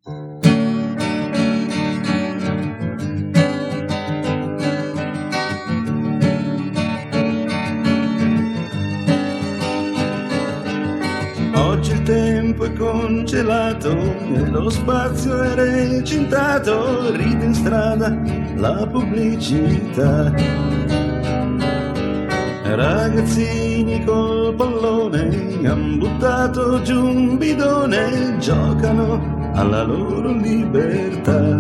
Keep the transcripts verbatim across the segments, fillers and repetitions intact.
Oggi il tempo è congelato e lo spazio è recintato, ride in strada la pubblicità. Ragazzini col pallone han buttato giù un bidone, giocano alla loro libertà.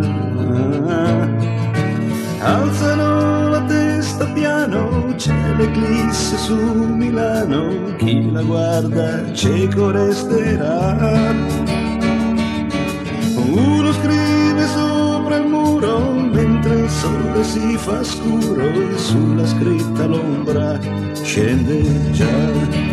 Alzano la testa piano, c'è l'eclisse su Milano, chi la guarda cieco resterà. Uno scrive sopra il muro mentre il sole si fa scuro e sulla scritta l'ombra scende già.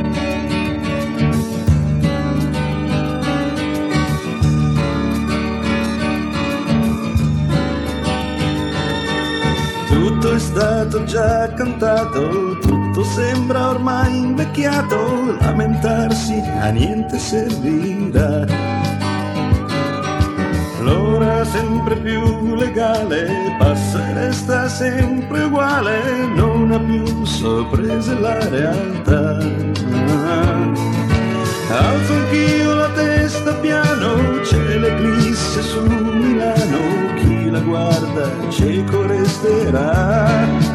Tutto è stato già cantato, tutto sembra ormai invecchiato, lamentarsi a niente servirà. L'ora sempre più legale passa e resta sempre uguale, non ha più sorprese la realtà. Alzo anch'io la testa piano, c'è l'eclisse su Milano, chi la guarda cieco resterà.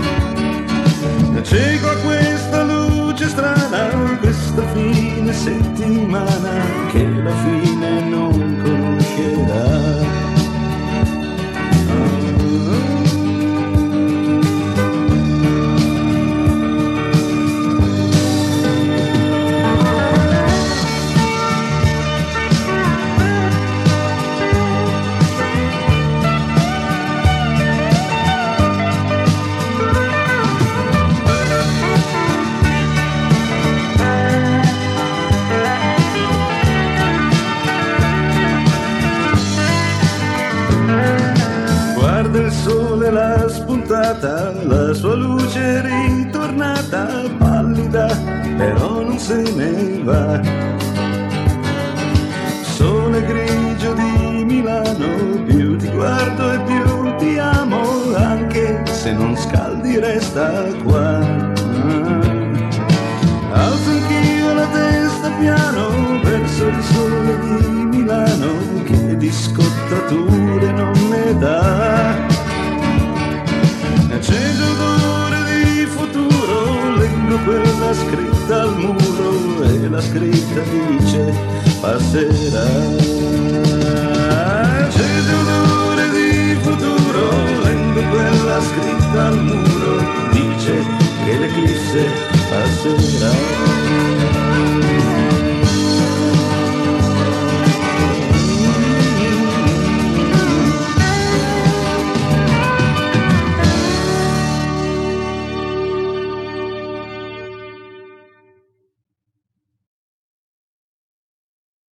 Cieco a questa luce strana, questa fine settimana che la fine non conoscerà. Il sole l'ha spuntata, la sua luce è ritornata, pallida però non se ne va. Sole grigio di Milano, più ti guardo e più ti amo, anche se non scaldi resta qua. Alzo anch'io la testa piano verso il sole di Milano, che di scottature non ne dà. C'è odore di futuro, leggo quella scritta al muro e la scritta dice passerà.